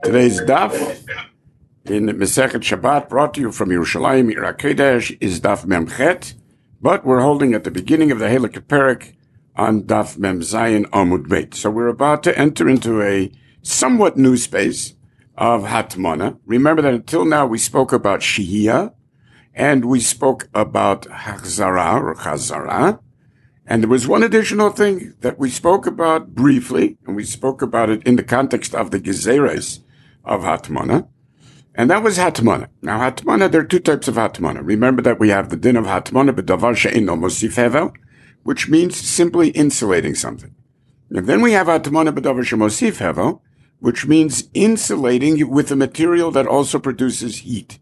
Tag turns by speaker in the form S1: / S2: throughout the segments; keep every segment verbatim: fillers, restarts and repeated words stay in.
S1: Today's daf in Masechet Shabbat, brought to you from Yerushalayim, Ir HaKodesh, is daf Mem Chet, but we're holding at the beginning of the Halakha Perek on daf Mem Zayin Amud Beit. So we're about to enter into a somewhat new space of Hatmana. Remember that until now we spoke about Shehiyah, and we spoke about Hachzara or Chazara. And there was one additional thing that we spoke about briefly, and we spoke about it in the context of the Gezeres of Hatmana, and that was Hatmana. Now, Hatmana, there are two types of Hatmana. Remember that we have the din of Hatmana, b'davar she'eino mosif hevel, which means simply insulating something. And then we have Hatmana b'davar she'mosif hevel, which means insulating with a material that also produces heat.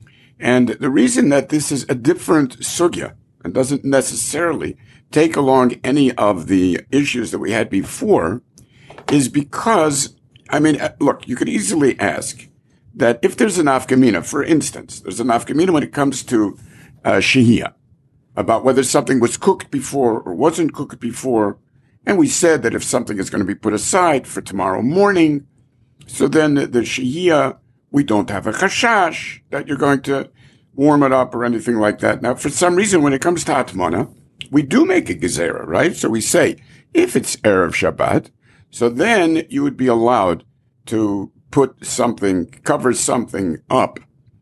S1: And the reason that this is a different sugya and doesn't necessarily take along any of the issues that we had before is because, I mean, look, you could easily ask that if there's an nafkamina, for instance, there's an nafkamina when it comes to uh, Shehiyah, about whether something was cooked before or wasn't cooked before. And we said that if something is going to be put aside for tomorrow morning, so then the, the Shehiyah, we don't have a chashash that you're going to warm it up or anything like that. Now, for some reason, when it comes to Hatmana, we do make a gezerah, right? So we say, if it's Erev Shabbat, so then you would be allowed to put something, cover something up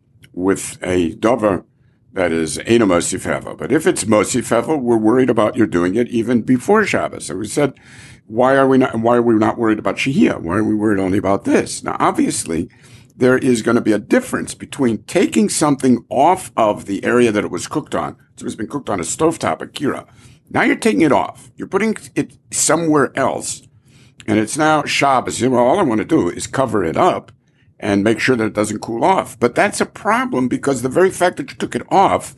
S1: with a dover that is Eino Mosif Hevel. But if it's Mosif Hevel, we're worried about you doing it even before Shabbos. So we said, why are we not, why are we not worried about Shehiyah? Why are we worried only about this? Now, obviously, there is going to be a difference between taking something off of the area that it was cooked on. So it's been cooked on a stovetop, a kira. Now you're taking it off. You're putting it somewhere else. And it's now Shabbos. Well, all I want to do is cover it up and make sure that it doesn't cool off. But that's a problem because the very fact that you took it off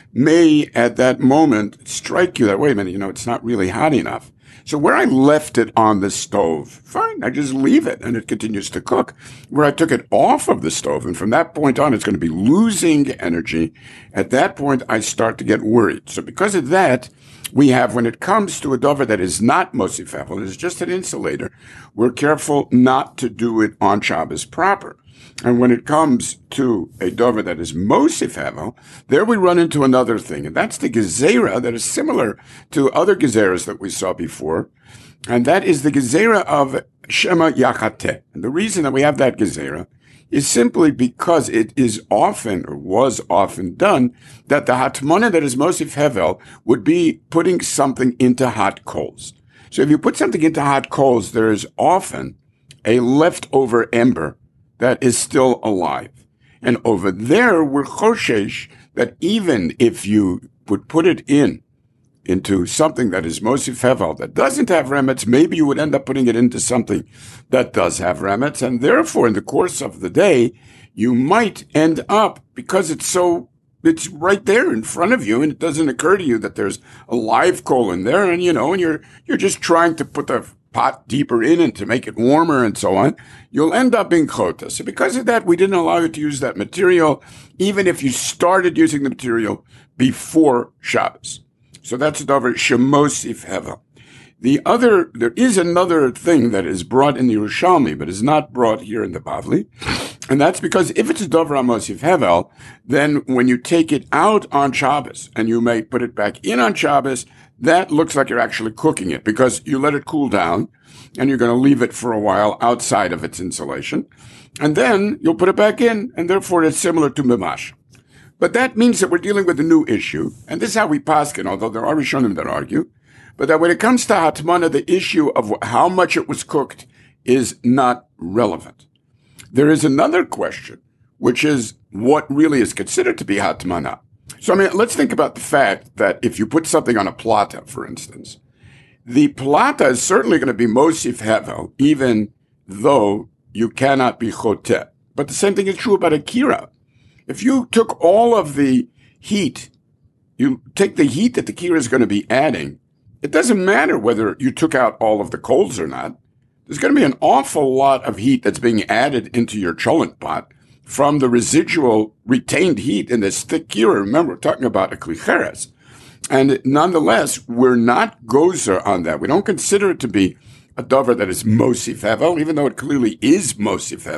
S1: may at that moment strike you that, wait a minute, you know, it's not really hot enough. So where I left it on the stove, fine, I just leave it and it continues to cook. Where I took it off of the stove, and from that point on, it's going to be losing energy. At that point, I start to get worried. So because of that, we have, when it comes to a dover that is not Mosif Hevel, it is just an insulator, we're careful not to do it on Shabbos proper. And when it comes to a dover that is Mosif Hevel, there we run into another thing, and that's the gezerah that is similar to other gezerahs that we saw before, and that is the gezerah of Shema Yachateh. And the reason that we have that gezerah is simply because it is often, or was often done, that the hatmana that is Mosif Hevel would be putting something into hot coals. So if you put something into hot coals, there is often a leftover ember that is still alive. And over there, we're choshesh that even if you would put it in, into something that is Mosif Hevel, that doesn't have remets, maybe you would end up putting it into something that does have remets. And therefore, in the course of the day, you might end up, because it's so, it's right there in front of you, and it doesn't occur to you that there's a live coal in there, and you know, and you're, you're just trying to put the pot deeper in and to make it warmer and so on, you'll end up in chota. So because of that, we didn't allow you to use that material, even if you started using the material before Shabbos. So that's a davar shemosif hevel. The other, there is another thing that is brought in the Yerushalmi, but is not brought here in the Bavli. And that's because if it's a davar mosif hevel, then when you take it out on Shabbos and you may put it back in on Shabbos, that looks like you're actually cooking it because you let it cool down and you're going to leave it for a while outside of its insulation. And then you'll put it back in, and therefore it's similar to mimash. But that means that we're dealing with a new issue, and this is how we paskin, although there are Rishonim that argue, but that when it comes to Hatmana, the issue of how much it was cooked is not relevant. There is another question, which is what really is considered to be Hatmana. So, I mean, let's think about the fact that if you put something on a plata, for instance, the plata is certainly going to be Mosif Hevel, even though you cannot be Choteh. But the same thing is true about a kira. If you took all of the heat, you take the heat that the kira is going to be adding, it doesn't matter whether you took out all of the coals or not. There's going to be an awful lot of heat that's being added into your cholent pot from the residual retained heat in this thick kira. Remember, we're talking about a klicheres. And nonetheless, we're not gozer on that. We don't consider it to be a davar that is Mosif Hevel, even though it clearly is Mosif Hevel.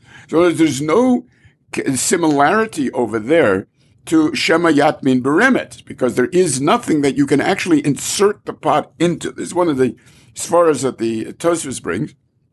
S1: So there's no similarity over there to Shema Yatmin Beremet, because there is nothing that you can actually insert the pot into. This is one of the svaras that the Tosfos brings.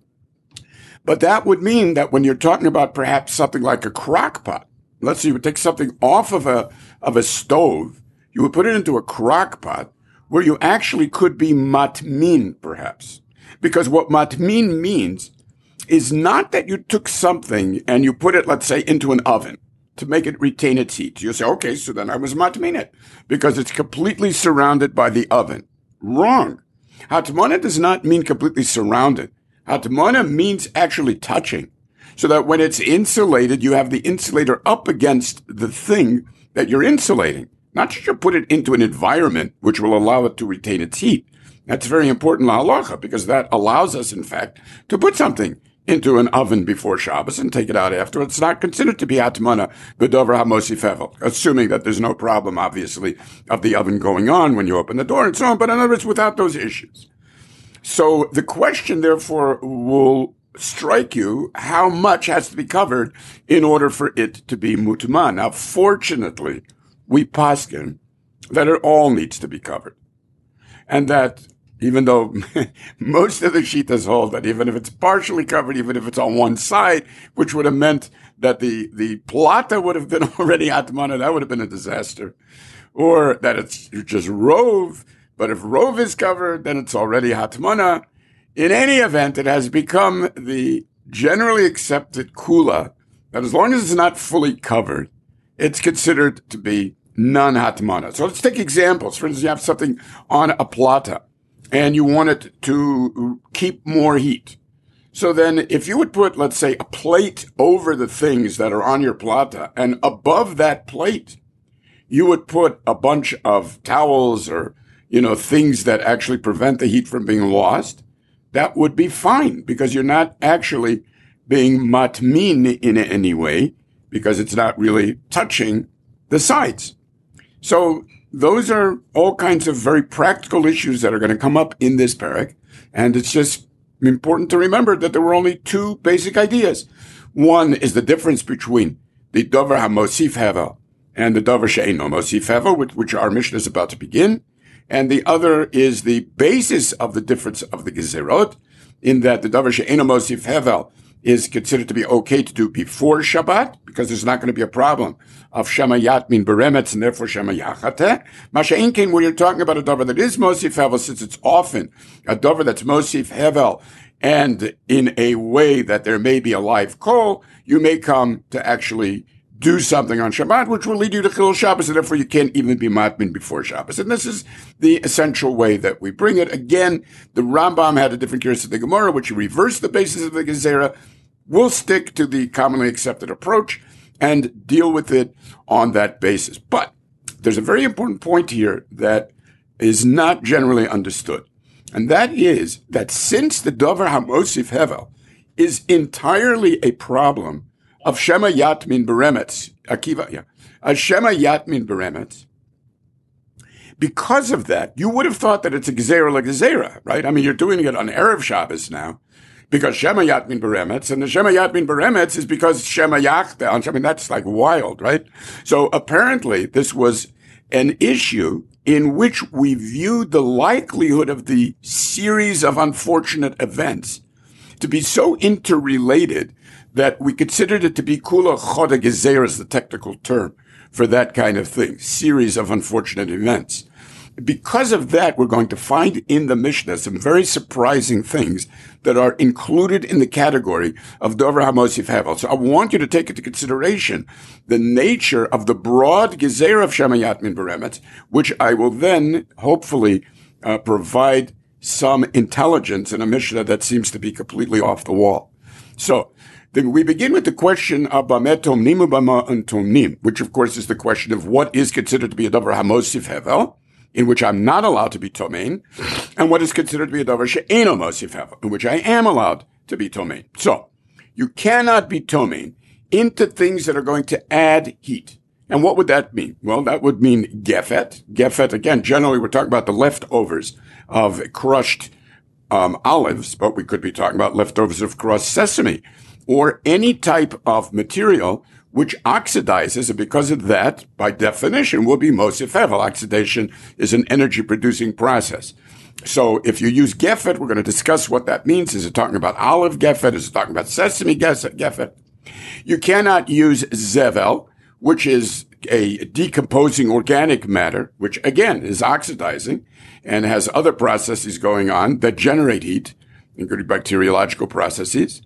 S1: But that would mean that when you're talking about perhaps something like a crock pot, let's say you would take something off of a, of a stove, you would put it into a crock pot where you actually could be matmin, perhaps. Because what matmin means is not that you took something and you put it, let's say, into an oven to make it retain its heat. You say, okay, so then I was matmin it, because it's completely surrounded by the oven. Wrong. Hatmana does not mean completely surrounded. Hatmana means actually touching, so that when it's insulated, you have the insulator up against the thing that you're insulating. Not just you put it into an environment which will allow it to retain its heat. That's very important la halacha, because that allows us, in fact, to put something into an oven before Shabbos and take it out after. It's not considered to be atmana b'dover hamosif hevel, assuming that there's no problem, obviously, of the oven going on when you open the door and so on, but in other words, without those issues. So the question, therefore, will strike you, how much has to be covered in order for it to be mutman? Now, fortunately, we paskin that it all needs to be covered. And that even though most of the shitas hold that even if it's partially covered, even if it's on one side, which would have meant that the, the plata would have been already atmana, that would have been a disaster. Or that it's just rove, but if rove is covered, then it's already hatmana. In any event, it has become the generally accepted kula that as long as it's not fully covered, it's considered to be non-hatmana. So let's take examples. For instance, you have something on a plata, and you want it to keep more heat. So then if you would put, let's say, a plate over the things that are on your plata, and above that plate, you would put a bunch of towels or, you know, things that actually prevent the heat from being lost, that would be fine, because you're not actually being matmin in any way, because it's not really touching the sides. So those are all kinds of very practical issues that are going to come up in this parak. And it's just important to remember that there were only two basic ideas. One is the difference between the Dover HaMosif Hevel and the Dover She'eino Mosif Hevel, which, which our mission is about to begin. And the other is the basis of the difference of the Gezerot, in that the Dover She'eino Mosif Hevel is considered to be okay to do before Shabbat, because there's not going to be a problem of Shema Yatmin Beremetz, and therefore Shema Yachateh. Masha'in Kain, when you're talking about a dover that is Mosif Hevel, since it's often a dover that's Mosif Hevel, and in a way that there may be a live coal, you may come to actually do something on Shabbat, which will lead you to Chilul Shabbos, and therefore you can't even be matmin before Shabbos. And this is the essential way that we bring it. Again, the Rambam had a different case of the Gemara, which reversed the basis of the Gezerah. We'll stick to the commonly accepted approach and deal with it on that basis. But there's a very important point here that is not generally understood. And that is that since the Dover HaMosif Hevel is entirely a problem of Shema Yatmin Beremetz, Akiva, yeah, a Shema Yatmin Beremetz, because of that, you would have thought that it's a Gezerah like Gezerah, right? I mean, you're doing it on Erev Shabbos now, because Shema Yatmin Beremetz, and the Shema Yatmin Beremetz is because Shema Yachteh. I mean, that's like wild, right? So apparently this was an issue in which we viewed the likelihood of the series of unfortunate events to be so interrelated that we considered it to be kula choda gezerah, is the technical term for that kind of thing, series of unfortunate events. Because of that, we're going to find in the Mishnah some very surprising things that are included in the category of Dover HaMosif Hevel. So I want you to take into consideration the nature of the broad Gezerah of Shema Yatmin Beremetz, which I will then hopefully uh, provide some intelligence in a Mishnah that seems to be completely off the wall. So then we begin with the question of Bameh Tomnim uBama Tomnim, which of course is the question of what is considered to be a Dover HaMosif Hevel, in which I'm not allowed to be tomein, and what is considered to be a davar she'eino mosif hevel, in which I am allowed to be tomein. So, you cannot be tomein into things that are going to add heat. And what would that mean? Well, that would mean gefet. Gefet, again, generally we're talking about the leftovers of crushed um, olives, but we could be talking about leftovers of crushed sesame. or any type of material which oxidizes, and because of that, by definition, will be Mosif Hevel. Oxidation is an energy-producing process. So if you use Gefet, we're going to discuss what that means. Is it talking about olive Gefet? Is it talking about sesame Gefet? You cannot use Zevel, which is a decomposing organic matter, which again is oxidizing and has other processes going on that generate heat, including bacteriological processes.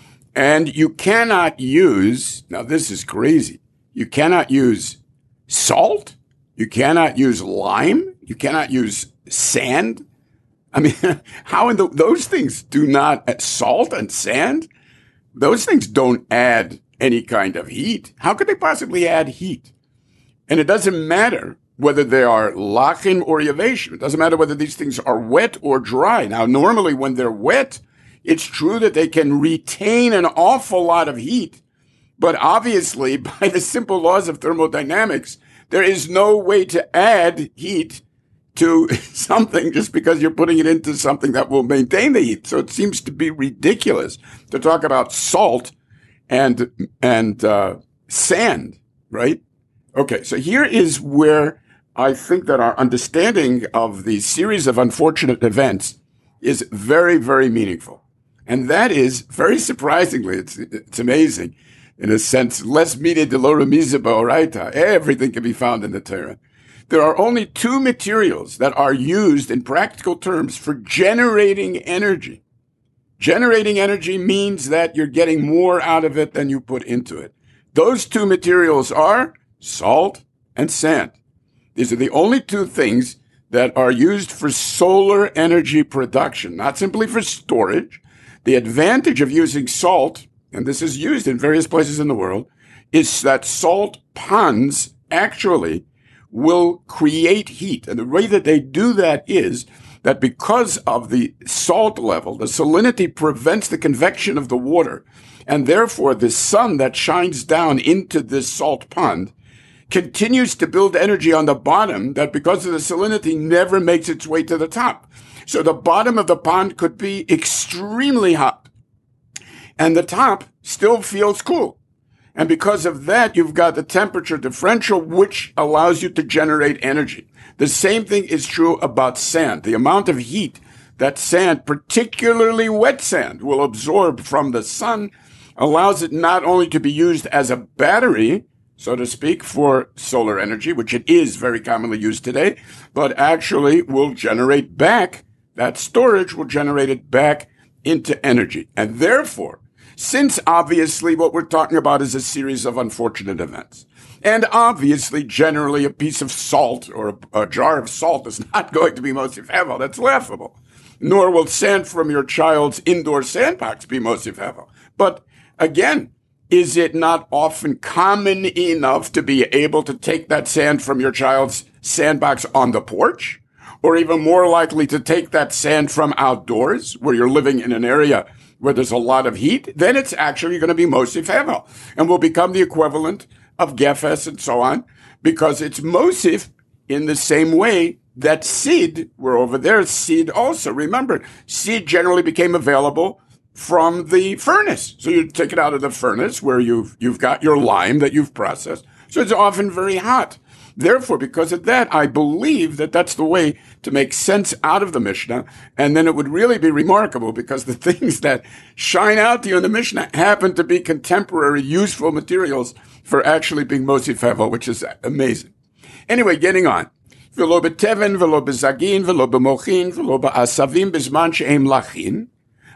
S1: And you cannot use, now this is crazy, you cannot use salt, you cannot use lime, you cannot use sand. I mean, how in the, those things do not, salt and sand, those things don't add any kind of heat. How could they possibly add heat? And it doesn't matter whether they are lachim or yaveshim. It doesn't matter whether these things are wet or dry. Now, normally when they're wet, it's true that they can retain an awful lot of heat. But obviously, by the simple laws of thermodynamics, there is no way to add heat to something just because you're putting it into something that will maintain the heat. So it seems to be ridiculous to talk about salt and, and, uh, sand, right? Okay. So here is where I think that our understanding of the series of unfortunate events is very, very meaningful. And that is, very surprisingly, it's, it's amazing, in a sense, less mide de lo remiza ba'oraita. Everything can be found in the Torah. There are only two materials that are used in practical terms for generating energy. Generating energy means that you're getting more out of it than you put into it. Those two materials are salt and sand. These are the only two things that are used for solar energy production, not simply for storage. The advantage of using salt, and this is used in various places in the world, is that salt ponds actually will create heat. And the way that they do that is that because of the salt level, the salinity prevents the convection of the water. And therefore, the sun that shines down into this salt pond continues to build energy on the bottom that because of the salinity never makes its way to the top. So the bottom of the pond could be extremely hot and the top still feels cool. And because of that, you've got the temperature differential, which allows you to generate energy. The same thing is true about sand. The amount of heat that sand, particularly wet sand, will absorb from the sun allows it not only to be used as a battery, so to speak, for solar energy, which it is very commonly used today, but actually will generate back, that storage will generate it back into energy. And therefore, since obviously what we're talking about is a series of unfortunate events, and obviously generally a piece of salt or a, a jar of salt is not going to be Mosif Hevel, that's laughable. Nor will sand from your child's indoor sandbox be Mosif Hevel. But again, is it not often common enough to be able to take that sand from your child's sandbox on the porch? Or even more likely to take that sand from outdoors where you're living in an area where there's a lot of heat? Then it's actually going to be Mosif Hevel and will become the equivalent of Gefes and so on, because it's Mosif in the same way that seed, we're over there, seed also. Remember, seed generally became available from the furnace. So you take it out of the furnace where you've, you've got your lime that you've processed. So it's often very hot. Therefore, because of that, I believe that that's the way to make sense out of the Mishnah. And then it would really be remarkable because the things that shine out to you in the Mishnah happen to be contemporary, useful materials for actually being Mosif Hevel, which is amazing. Anyway, getting on. V'lo b'teven, v'lo b'zagin, v'lo b'mochin, v'lo b'asavim, b'zman she'em lachin.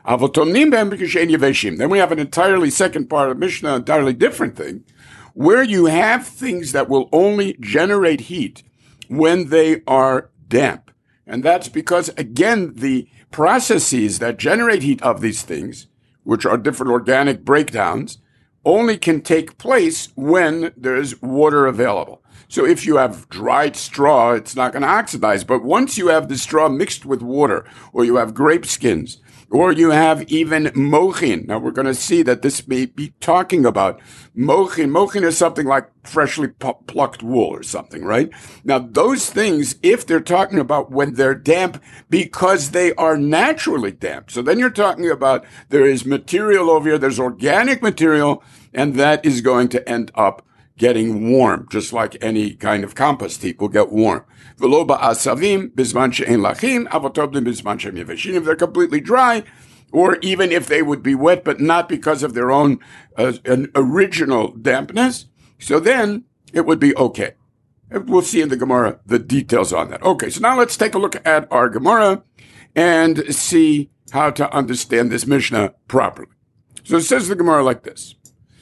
S1: Then we have an entirely second part of Mishnah, entirely different thing, where you have things that will only generate heat when they are damp. And that's because, again, the processes that generate heat of these things, which are different organic breakdowns, only can take place when there's water available. So if you have dried straw, it's not going to oxidize. But once you have the straw mixed with water, or you have grape skins, Or you have even mochin. Now we're going to see that this may be talking about mochin. Mochin is something like freshly plucked wool or something, right? Now those things, if they're talking about when they're damp because they are naturally damp. So then you're talking about there is material over here, there's organic material, and that is going to end up getting warm, just like any kind of compost heap will get warm. If they're completely dry, or even if they would be wet, but not because of their own uh, an original dampness, so then it would be okay. We'll see in the Gemara the details on that. Okay, so now let's take a look at our Gemara and see how to understand this Mishnah properly. So it says the Gemara like this.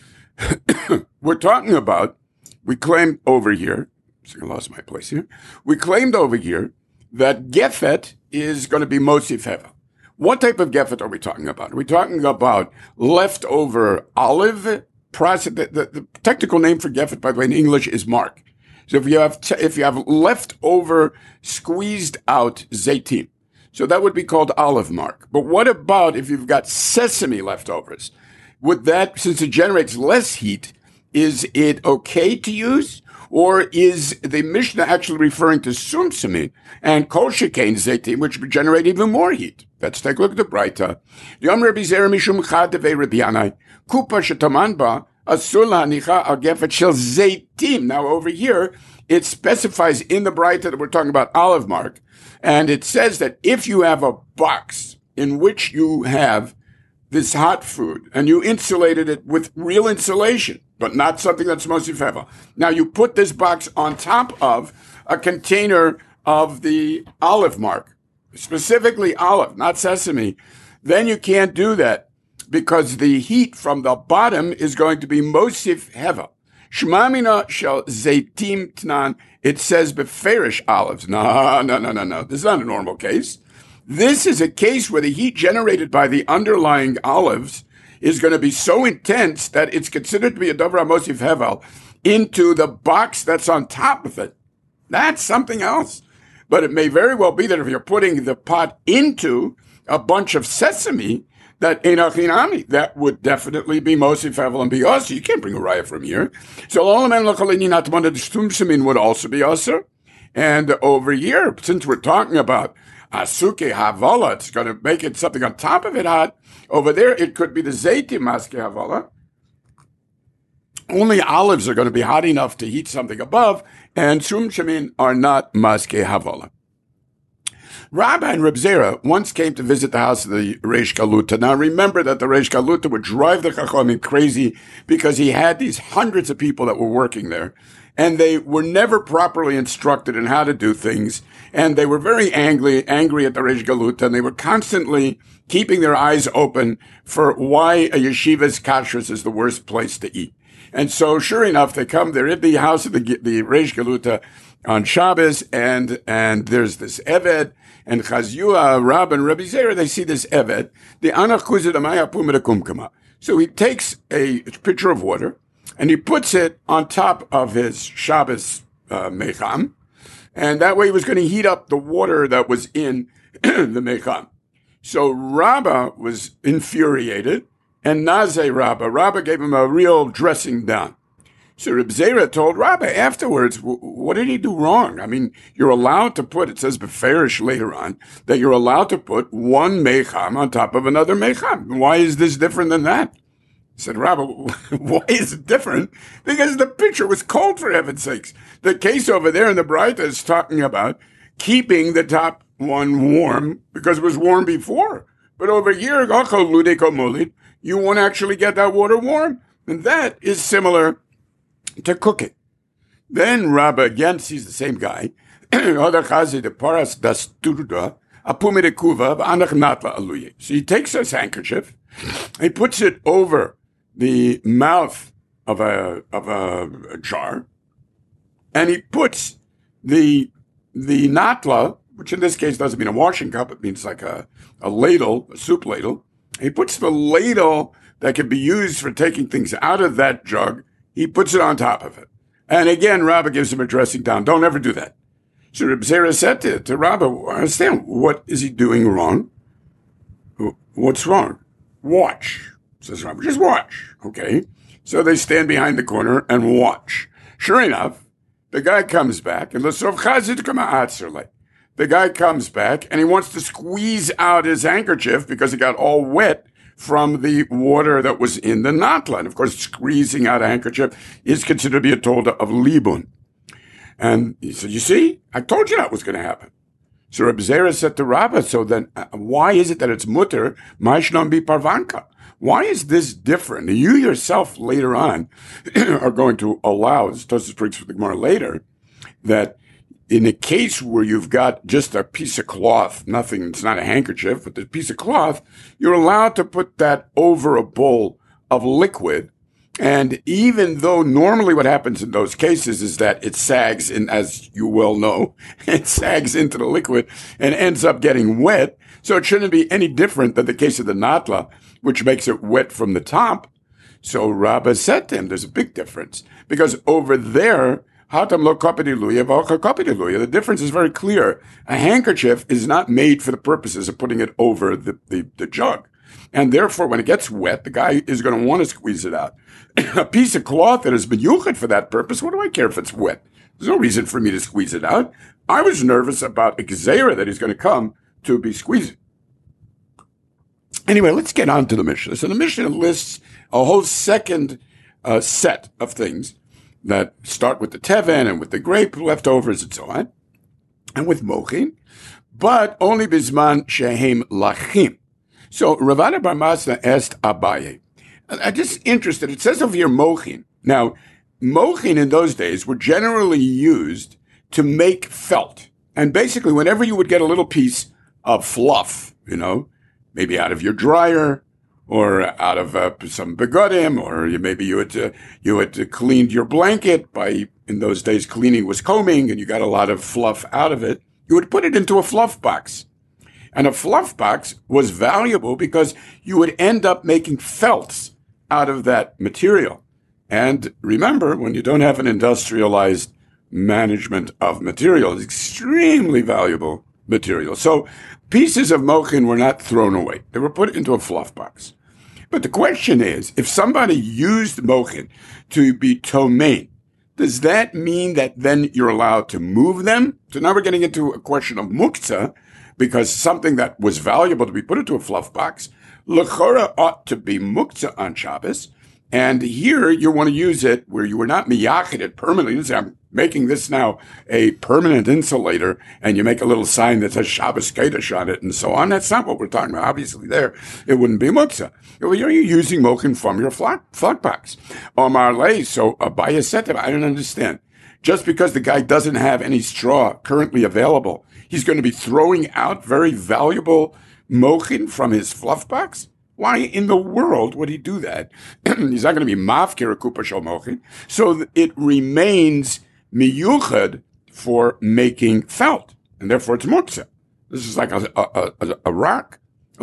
S1: We're talking about, we claimed over here, so I lost my place here. We claimed over here that Gefet is going to be Mosif Hevel. What type of Gefet are we talking about? Are we talking about leftover olive process? The, the, the technical name for Gefet, by the way, in English is mark. So if you have, t- if you have leftover squeezed out zaitim, so that would be called olive mark. But what about if you've got sesame leftovers? Would that, since it generates less heat, is it okay to use? Or is the Mishnah actually referring to sumsumin and kol shekain zaitim, which would generate even more heat? Let's take a look at the Braita. Yom Rabbi Zera mishum chad devei Rabbi Yanai, kupa shetaman ba, asur la'anicha al gefet shel zaitim. Now over here, it specifies in the Braita that we're talking about olive mark, and it says that if you have a box in which you have this hot food, and you insulated it with real insulation, but not something that's mostly fevel. Now you put this box on top of a container of the olive mark, specifically olive, not sesame. Then you can't do that because the heat from the bottom is going to be mosif hevel. Shmamina shel zaitim tnan. It says beferish olives. No, no, no, no, no. This is not a normal case. This is a case where the heat generated by the underlying olives is going to be so intense that it's considered to be a davar mosif hevel into the box that's on top of it. That's something else. But it may very well be that if you're putting the pot into a bunch of sesame, that enachinami, that would definitely be mosif hevel and be also. You can't bring a raya from here. So would also be also. And over here, since we're talking about asuke havala, it's going to make it something on top of it hot. Over there, it could be the zaitim maske havala. Only olives are going to be hot enough to heat something above, and sumshamin are not maske havala. Rabbi and Reb Zera once came to visit the house of the Reish Galuta. Now remember that the Reish Galuta would drive the Chachamim crazy because he had these hundreds of people that were working there, and they were never properly instructed in how to do things, and they were very angry, angry at the Reish Galuta, and they were constantly keeping their eyes open for why a yeshiva's kashrus is the worst place to eat. And so, sure enough, they come, they're at the house of the, the Reish Galuta on Shabbos, and, and there's this Eved, and Chazua, Rab, and Rabbi Zera, they see this Eved, the Anach Kuzid Amaya Pumida Kumkama. So he takes a pitcher of water, and he puts it on top of his Shabbos uh, mecham, and that way he was going to heat up the water that was in the mecham. So Rabbah was infuriated, and Nazeh Rabbah, Rabbah gave him a real dressing down. So Reb Zera told Rabbah afterwards, what did he do wrong? I mean, you're allowed to put, it says beferish later on, that you're allowed to put one mecham on top of another mecham. Why is this different than that? He said, Rabbah, why is it different? Because the pitcher was cold, for heaven's sakes. The case over there in the Braita is talking about keeping the top one warm because it was warm before. But over here, you won't actually get that water warm. And that is similar to cooking. Then Rabbah again sees the same guy. So he takes his handkerchief, he puts it over the mouth of a of a, a jar, and he puts the the natla, which in this case doesn't mean a washing cup, it means like a, a ladle, a soup ladle. He puts the ladle that can be used for taking things out of that jug, he puts it on top of it. And again, Rabbah gives him a dressing down. Don't ever do that. So Reb Zera said to, to Rabbah, I understand, what is he doing wrong? What's wrong? Watch, says Rabbi. Just watch, okay? So they stand behind the corner and watch. Sure enough, the guy comes back, and the guy comes back, and he wants to squeeze out his handkerchief because it got all wet from the water that was in the natla. And of course, squeezing out a handkerchief is considered to be a tolda of libun. And he said, you see, I told you that was going to happen. So Reb Zera said to Rabbah, so then uh, why is it that it's mutter, maishnon bi parvanka? Why is this different? You yourself later on are going to allow, this Tosfos brings for the Gemara later, that in a case where you've got just a piece of cloth, nothing, it's not a handkerchief, but the piece of cloth, you're allowed to put that over a bowl of liquid. And even though normally what happens in those cases is that it sags in, as you well know, it sags into the liquid and ends up getting wet. So it shouldn't be any different than the case of the natla, which makes it wet from the top. So Rabbah said to him, there's a big difference because over there, Hatam lo kapediluya, v'alcha kapediluya. The difference is very clear. A handkerchief is not made for the purposes of putting it over the, the, the jug. And therefore, when it gets wet, the guy is going to want to squeeze it out. A piece of cloth that has been yuchad for that purpose, what do I care if it's wet? There's no reason for me to squeeze it out. I was nervous about a gzeira that he's going to come to be squeezing. Anyway, let's get on to the Mishnah. So the Mishnah lists a whole second uh, set of things that start with the teven and with the grape leftovers and so on, and with mochin, but only bisman shehem lachim. So Ravada bar Masna asked Abaye, I'm just interested, it says over here mochin. Now, mochin in those days were generally used to make felt. And basically, whenever you would get a little piece of fluff, you know, maybe out of your dryer, or out of uh, some begodim, or you, maybe you had uh, you had uh, cleaned your blanket by, in those days, cleaning was combing, and you got a lot of fluff out of it. You would put it into a fluff box. And a fluff box was valuable because you would end up making felts out of that material. And remember, when you don't have an industrialized management of material, it's extremely valuable material. So pieces of mochin were not thrown away. They were put into a fluff box. But the question is, if somebody used mochin to be tomein, does that mean that then you're allowed to move them? So now we're getting into a question of muktzah, because something that was valuable to be put into a fluff box, l'chora ought to be muktzah on Shabbos. And here you want to use it where you were not miyachid it permanently. You say, I'm making this now a permanent insulator, and you make a little sign that says Shabbos Kodesh on it and so on. That's not what we're talking about. Obviously there, it wouldn't be muktzah. You're using mochin from your flat, flat box. Omar Lei, so Abaye said to him, I don't understand. Just because the guy doesn't have any straw currently available, he's going to be throwing out very valuable mochin from his fluff box? Why in the world would he do that? He's not going to be mafkir kupa shel mochin. So it remains miyuchad for making felt, and therefore it's muktzah. This is like a, a, a, a rock.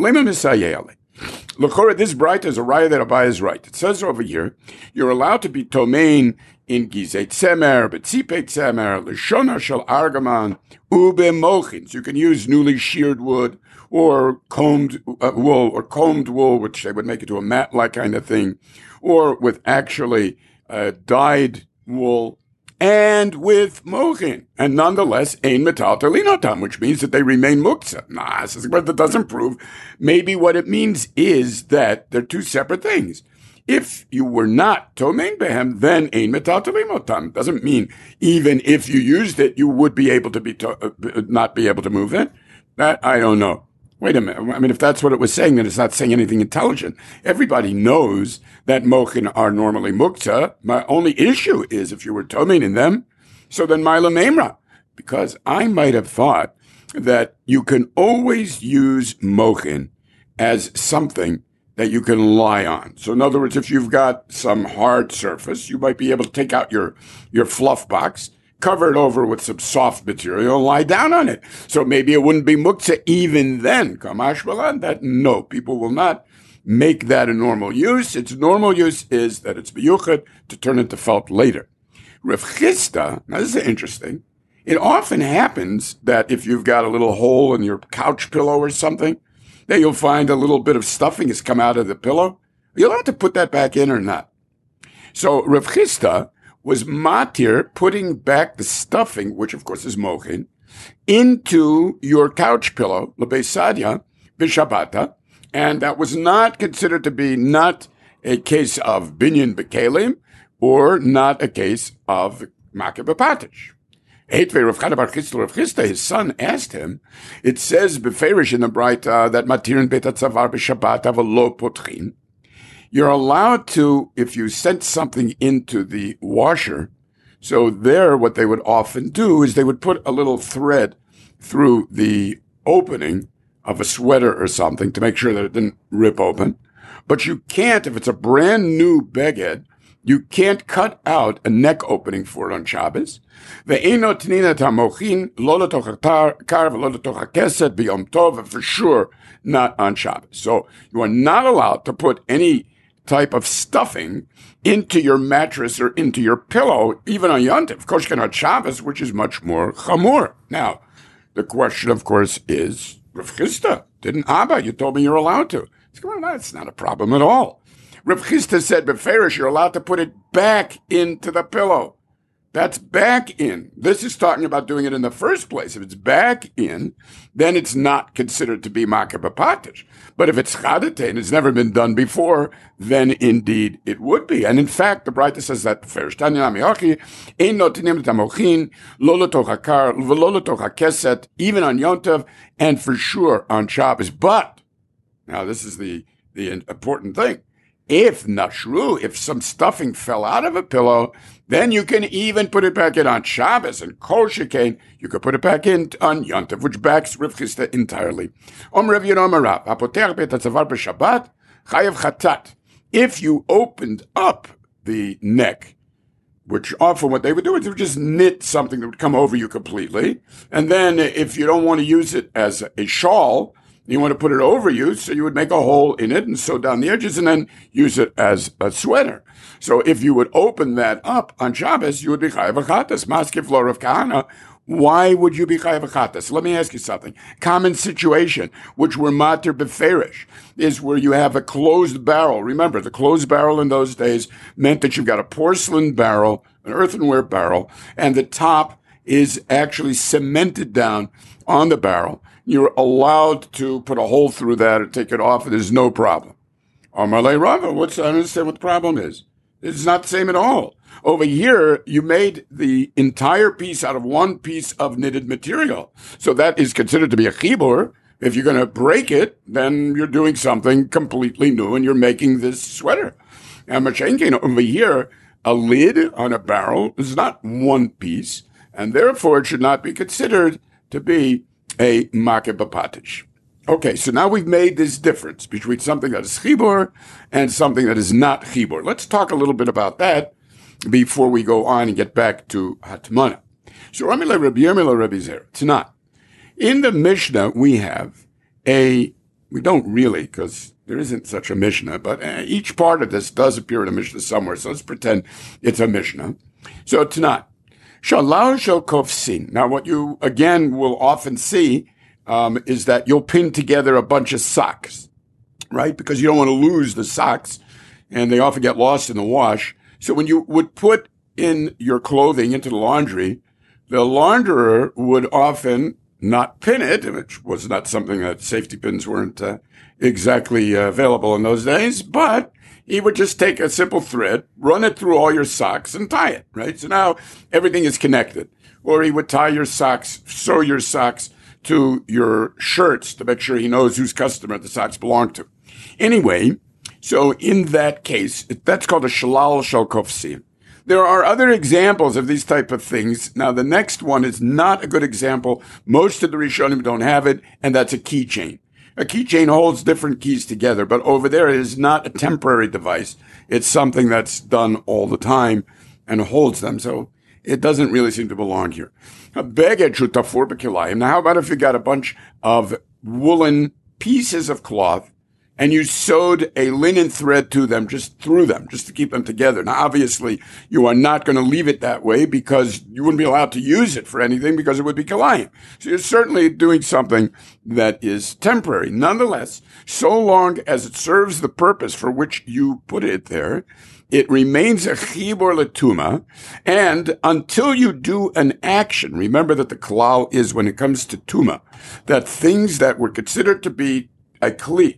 S1: L'chora, this bright is a raya that Abaye is right. It says over here, you're allowed to be tomein in gizei tzemer, betzipei tzemer, l'shona shel argaman, ube mochin. So you can use newly sheared wood, or combed uh, wool, or combed wool, which they would make into a mat-like kind of thing, or with actually uh, dyed wool, and with mochin. And nonetheless, ein metal telinotam, which means that they remain muktzah. Nah, this is what that doesn't prove. Maybe what it means is that they're two separate things. If you were not tomein behem, then ein metal telinotam. Doesn't mean even if you used it, you would be able to be to, uh, not be able to move it. That I don't know. Wait a minute. I mean, if that's what it was saying, then it's not saying anything intelligent. Everybody knows that mochin are normally muktzah. My only issue is if you were tomein in them, so then mila memra. Because I might have thought that you can always use mochin as something that you can lie on. So in other words, if you've got some hard surface, you might be able to take out your, your fluff box, cover it over with some soft material, and lie down on it. So maybe it wouldn't be muktzah even then. Kamash balan, that no, people will not make that a normal use. Its normal use is that it's biyuchad to turn into felt later. Rav Chisda, now this is interesting. It often happens that if you've got a little hole in your couch pillow or something, that you'll find a little bit of stuffing has come out of the pillow. Are you allowed to put that back in or not? So Rav Chisda was matir putting back the stuffing, which of course is mochin, into your couch pillow, lebesadia, b'shabata, and that was not considered to be not a case of binyan bekelim, or not a case of makeh b'patish. Eitvei Rav Chana bar Chisda, Rav Chisda, his son, asked him, it says beferish in the Braita that matirin beit hatzavar b'shabata v'lo potchin. You're allowed to, if you sent something into the washer, so there what they would often do is they would put a little thread through the opening of a sweater or something to make sure that it didn't rip open. But you can't, if it's a brand new beged, you can't cut out a neck opening for it on Shabbos. And for sure not on Shabbos. So you are not allowed to put any type of stuffing into your mattress or into your pillow, even on Yontif, Koshken on Shabbos, which is much more chamur. Now, the question, of course, is, Rav Chisda, didn't Abba, you told me you're allowed to. It's, well, that's not a problem at all. Rav Chisda said, beferish, you're allowed to put it back into the pillow. That's back in. This is talking about doing it in the first place. If it's back in, then it's not considered to be makeh b'patish. But if it's chadate and it's never been done before, then indeed it would be. And in fact, the Braita says that first. Even on Yontav, and for sure on Shabbos. But, now this is the, the important thing. If nashru, if some stuffing fell out of a pillow, then you can even put it back in on Shabbos, and kol shekain, you could put it back in on Yontav, which backs Rav Chisda entirely. Om Rav Yonah Rav, apoter beit hatzavar b'Shabbat, chayav chatat. If you opened up the neck, which often what they would do is they would just knit something that would come over you completely, and then if you don't want to use it as a shawl, you want to put it over you, so you would make a hole in it and sew down the edges and then use it as a sweater. So if you would open that up on Shabbos, you would be chayav achatas. Maskif lo Rav Kahana. Why would you be chayav achatas? Let me ask you something. Common situation, which we're matir beferish, is where you have a closed barrel. Remember, the closed barrel in those days meant that you've got a porcelain barrel, an earthenware barrel, and the top is actually cemented down on the barrel. You're allowed to put a hole through that or take it off, and there's no problem. Amalei Rava, what's, I don't understand what the problem is. It's not the same at all. Over here, you made the entire piece out of one piece of knitted material. So that is considered to be a chibur. If you're going to break it, then you're doing something completely new, and you're making this sweater. And Machenkin, over here, a lid on a barrel is not one piece, and therefore it should not be considered to be a makeh b'patish. Okay, so now we've made this difference between something that is chibur and something that is not chibur. Let's talk a little bit about that before we go on and get back to Hatmana. So, Ramile Rabbi Yirmiyah Rabbi Zera, it's not. In the Mishnah, we have a, we don't really, because there isn't such a Mishnah, but uh, each part of this does appear in a Mishnah somewhere, so let's pretend it's a Mishnah. So, it's not. Shalal shel kofsin. Now, what you, again, will often see um, is that you'll pin together a bunch of socks, right? Because you don't want to lose the socks, and they often get lost in the wash. So when you would put in your clothing into the laundry, the launderer would often not pin it, which was not something that safety pins weren't uh, exactly uh, available in those days, but he would just take a simple thread, run it through all your socks, and tie it, right? So now everything is connected. Or he would tie your socks, sew your socks to your shirts to make sure he knows whose customer the socks belong to. Anyway, so in that case, that's called a shalal shel kofsin. There are other examples of these type of things. Now, the next one is not a good example. Most of the Rishonim don't have it, and that's a keychain. A keychain holds different keys together, but over there it is not a temporary device. It's something that's done all the time and holds them. So it doesn't really seem to belong here. A beged shutafur b'kilayim. Now, how about if you got a bunch of woolen pieces of cloth and you sewed a linen thread to them, just through them, just to keep them together. Now, obviously, you are not going to leave it that way because you wouldn't be allowed to use it for anything because it would be kilayim. So you're certainly doing something that is temporary. Nonetheless, so long as it serves the purpose for which you put it there, it remains a chibur letuma, and until you do an action, remember that the klal is, when it comes to tuma, that things that were considered to be a kli,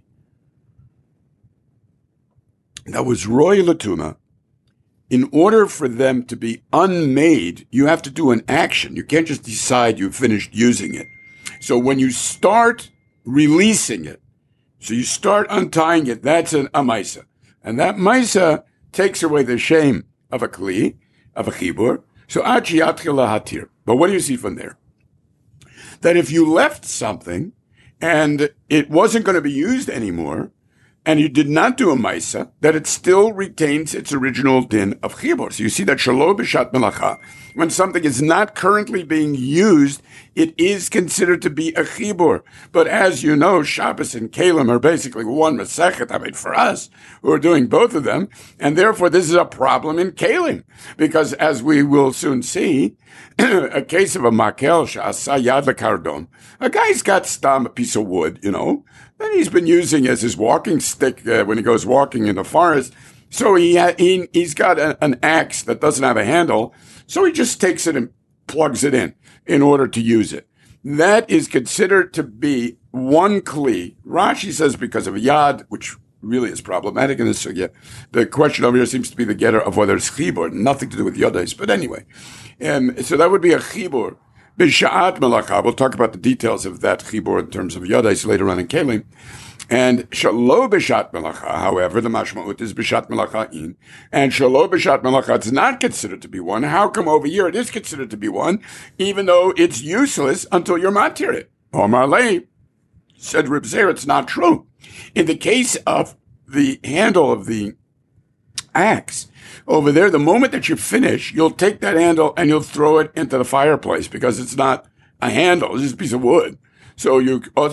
S1: that was roy letuma, in order for them to be unmade, you have to do an action. You can't just decide you've finished using it. So when you start releasing it, so you start untying it, that's an amaisa. And that maisa takes away the shame of a kli, of a chibur. So achi yatchila hatir. But what do you see from there? That if you left something and it wasn't going to be used anymore, and you did not do a maisa, that it still retains its original din of chibur. So you see that shalo b'shat melacha, when something is not currently being used, it is considered to be a chibur. But as you know, Shabbos and Kalim are basically one Masechet. I mean, for us, who are doing both of them, and therefore this is a problem in Kalim. Because as we will soon see, a case of a makel sha'asa yad lekardon, a guy's got stam, a piece of wood, you know, that he's been using as his walking stick uh, when he goes walking in the forest. So he, ha- he he's got a, an axe that doesn't have a handle, so he just takes it and plugs it in in order to use it. That is considered to be one kli. Rashi says because of yad, which really is problematic in this sugya. The question over here seems to be the getter of whether it's chibur, nothing to do with yodais. But anyway, um, so that would be a chibur. B'sha'at melacha. We'll talk about the details of that chibur in terms of yodais later on in Kelim. And shalo b'shat melacha, however, the mashma'ut is b'shat melacha in. And shalo b'shat melacha, it's not considered to be one. How come over here it is considered to be one, even though it's useless until you're matir it? Omar lei, said Reb Zer, it's not true. In the case of the handle of the axe, over there, the moment that you finish, you'll take that handle and you'll throw it into the fireplace because it's not a handle, it's just a piece of wood. So you, in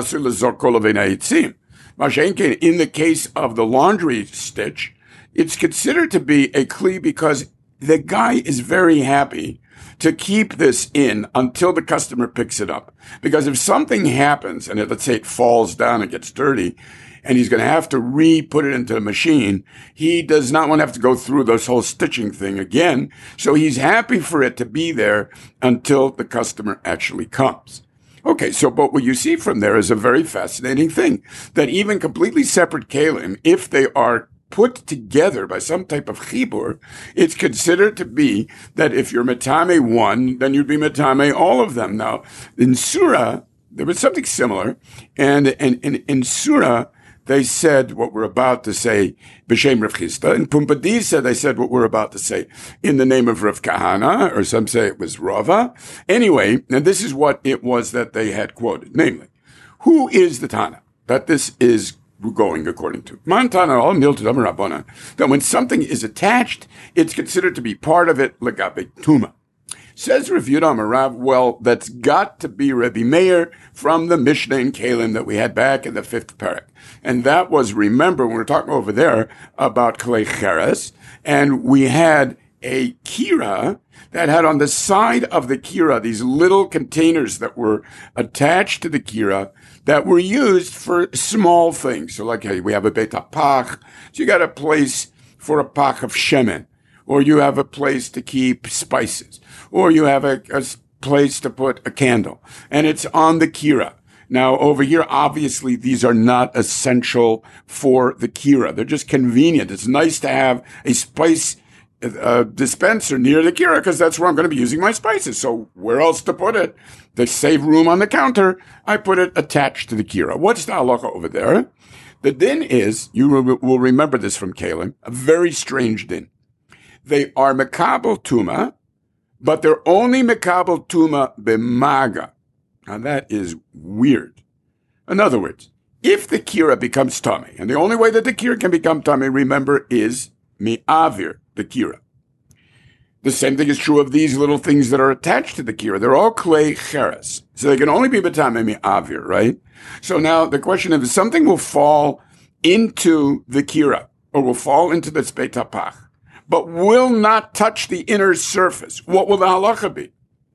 S1: the case of the laundry stitch, it's considered to be a kli because the guy is very happy to keep this in until the customer picks it up. Because if something happens and it, let's say it falls down and gets dirty, and he's going to have to re-put it into the machine, he does not want to have to go through this whole stitching thing again. So he's happy for it to be there until the customer actually comes. Okay, so but what you see from there is a very fascinating thing, that even completely separate kalim, if they are put together by some type of chibur, it's considered to be that if you're metame one, then you'd be metame all of them. Now, in Surah, there was something similar, and in, in, in Surah, they said what we're about to say, B'Shem Rav Chisda. In Pumbedisa, they said what we're about to say in the name of Rav Kahana, or some say it was Rava. Anyway, and this is what it was that they had quoted, namely, who is the Tana that this is going according to? Man Tana al miltadam Rabbana, that when something is attached, it's considered to be part of it, legabe tuma. Says Rav Yudam Rav, well, that's got to be Rabbi Meir from the Mishnah in Kalim that we had back in the fifth parak. And that was, remember, when we were talking over there about Klei Cheres, and we had a kira that had on the side of the kira these little containers that were attached to the kira that were used for small things. So like, hey, we have a Beit HaPach, so you got a place for a pach of shemen, or you have a place to keep spices, or you have a, a place to put a candle, and it's on the kira. Now, over here, obviously, these are not essential for the kira. They're just convenient. It's nice to have a spice uh, dispenser near the kira because that's where I'm going to be using my spices. So where else to put it? To save room on the counter, I put it attached to the kira. What's the halacha over there? The din is, you will remember this from Kalim, a very strange din. They are mekabel tuma, but they're only mekabel tuma b'maga. Now that is weird. In other words, if the kira becomes tummy, and the only way that the kira can become tummy, remember, is mi'avir, the kira. The same thing is true of these little things that are attached to the kira. They're all klei cheres. So they can only be betame mi'avir, right? So now the question is, if something will fall into the kira, or will fall into the Beit HaPach, but will not touch the inner surface, what will the halacha be?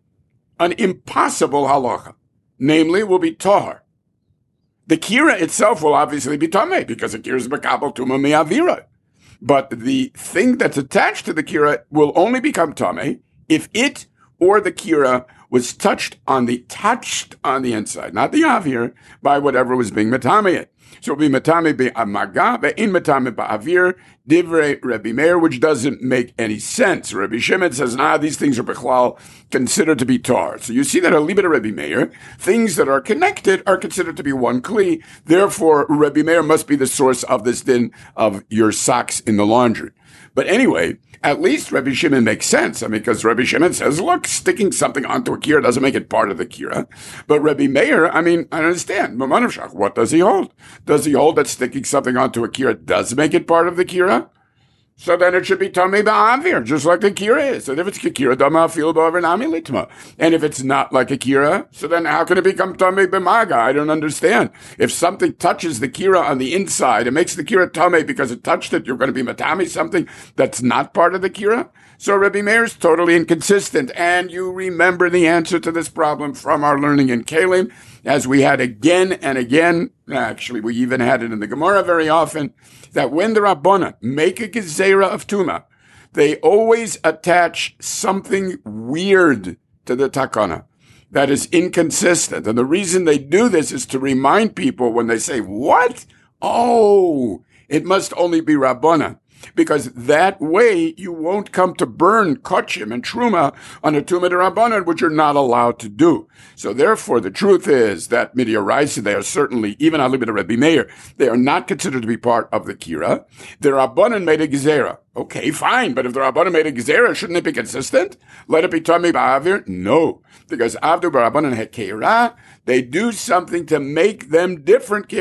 S1: An impossible halacha. Namely, will be tahar. The kira itself will obviously be tameh, because the kira is mekabel tuma me'avira. But the thing that's attached to the kira will only become tameh if it or the kira was touched on the touched on the inside, not the avir, by whatever was being metameh. So it will be metame be'amaga, be'in metame ba'avir, divrei Rabbi Meir, which doesn't make any sense. Rabbi Shimon says, nah, these things are bechlal considered to be tar. So you see that a libet of Rabbi Meir, things that are connected are considered to be one kli. Therefore, Rabbi Meir must be the source of this din of your socks in the laundry. But anyway, at least Rabbi Shimon makes sense. I mean, because Rabbi Shimon says, look, sticking something onto a kira doesn't make it part of the kira. But Rabbi Meir, I mean, I understand. What does he hold? Does he hold that sticking something onto a kira does make it part of the kira? So then it should be tamei ba'avir, just like the kira is. And if it's kira, dama fil ba'aver nami litma. And if it's not like a kira, so then how can it become tamei b'maga? I don't understand. If something touches the kira on the inside, it makes the kira tamei because it touched it, you're going to be matami something that's not part of the kira? So Rabbi Meir is totally inconsistent. And you remember the answer to this problem from our learning in Kalim, as we had again and again. Actually, we even had it in the Gemara very often, that when the Rabbanan make a gezerah of Tuma, they always attach something weird to the takana that is inconsistent. And the reason they do this is to remind people when they say, what? Oh, it must only be Rabbanan. Because that way you won't come to burn kochim and truma on a tumah d'Rabbanan, which you're not allowed to do. So therefore, the truth is that midioraisa, they are certainly, even alibid of Rabbi Meir, they are not considered to be part of the kira. The Rabbanan made a gezerah. Okay, fine, but if the Rabbanan made a gezerah, shouldn't it be consistent? Let it be tamei ba'avir? No, because avdu b'Rabbanan hekera, they do something to make them different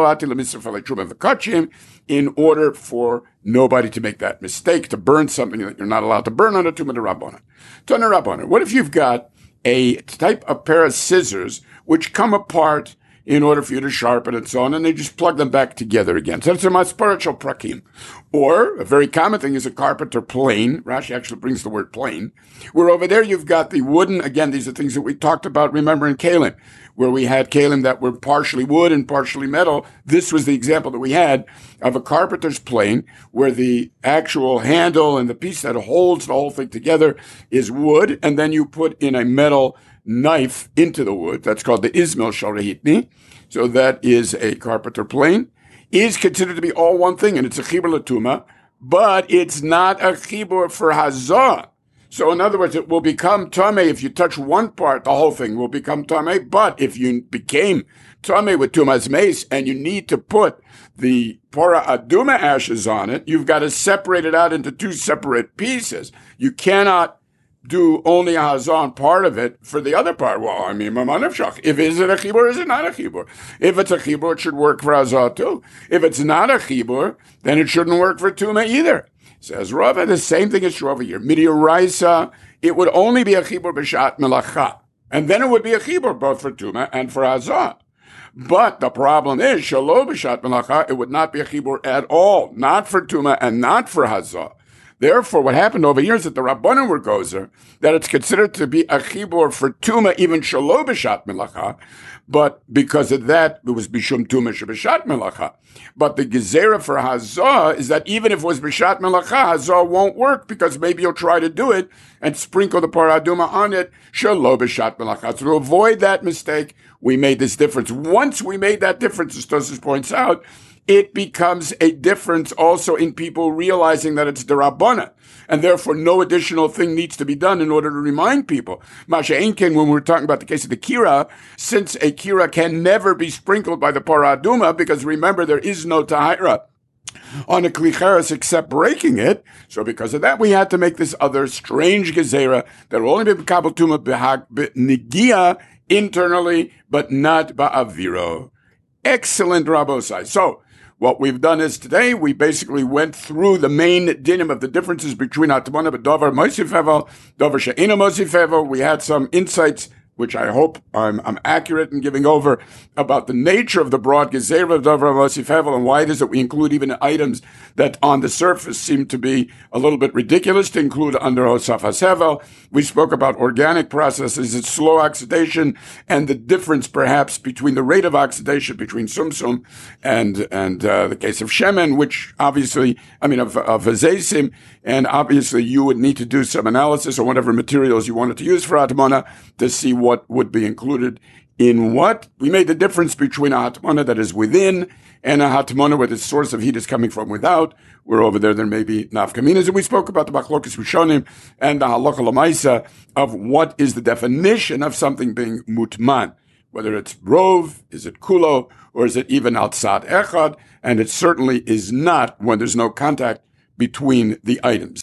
S1: in order for nobody to make that mistake, to burn something that you're not allowed to burn on a tumah d'Rabbanan. Tumah d'Rabbanan. What if you've got a type of pair of scissors which come apart in order for you to sharpen and so on, and they just plug them back together again? So that's a spiritual prakim. Or, a very common thing is a carpenter plane. Rashi actually brings the word plane. Where over there you've got the wooden, again, these are things that we talked about, remember, in Kalim, where we had kalim that were partially wood and partially metal. This was the example that we had of a carpenter's plane, where the actual handle and the piece that holds the whole thing together is wood, and then you put in a metal knife into the wood. That's called the Ismail Sharahitni. So that is a carpenter plane. Is considered to be all one thing, and it's a chibur l'tuma, but it's not a chibur for hazah. So in other words, it will become tamei if you touch one part, the whole thing will become tamei. But if you became tamei with tumas mace and you need to put the pora aduma ashes on it, you've got to separate it out into two separate pieces. You cannot do only a hazan part of it for the other part. Well, I mean, if is it a chibur, is it not a chibur? If it's a chibur, it should work for hazan too. If it's not a chibur, then it shouldn't work for tuma either. Says Rava, the same thing is true over here. Midioraisa, it would only be a chibur b'shat melacha. And then it would be a chibur both for tuma and for hazan. But the problem is, shalo b'shat melacha, it would not be a chibur at all. Not for tuma and not for hazan. Therefore, what happened over here is that the Rabbanan were gozer, that it's considered to be a chibur for tuma, even shalo b'shat melacha, but because of that, it was bishum tuma sheb'shat melacha. But the gezerah for hazah is that even if it was b'shat melacha, hazah won't work, because maybe you'll try to do it and sprinkle the paraduma on it, shalo b'shat melacha. So to avoid that mistake, we made this difference. Once we made that difference, as Tosfos points out, it becomes a difference also in people realizing that it's d'Rabbanan, and therefore no additional thing needs to be done in order to remind people. Masha Einken, when we're talking about the case of the kira, since a kira can never be sprinkled by the paraduma, because remember, there is no tahira on a klicheres except breaking it. So because of that, we had to make this other strange gezerah that will only be kabel tuma nigia internally, but not ba'aviro. Excellent, Rabosai. So, what we've done is today, we basically went through the main dinim of the differences between Atmana B'Davar Mosif Hevel, Davar She'ena Mosif Hevel. We had some insights which I hope I'm, I'm accurate in giving over, about the nature of the broad Gezerah Davar Mosif Hevel, and why it is that we include even items that on the surface seem to be a little bit ridiculous to include under Hosafas Hevel. We spoke about organic processes, its slow oxidation, and the difference perhaps between the rate of oxidation between Sumsum and and uh, the case of Shemen, which obviously, I mean, of, of Azesim, and obviously you would need to do some analysis on whatever materials you wanted to use for Atmana to see what would be included in what. We made the difference between a Hatmana that is within and a Hatmana where the source of heat is coming from without, where over there there may be nafkaminas. And we spoke about the Machlokas Rishonim and the Halacha L'maisa of what is the definition of something being mutman, whether it's rov, is it kulo, or is it even outside echad, and it certainly is not when there's no contact between the items.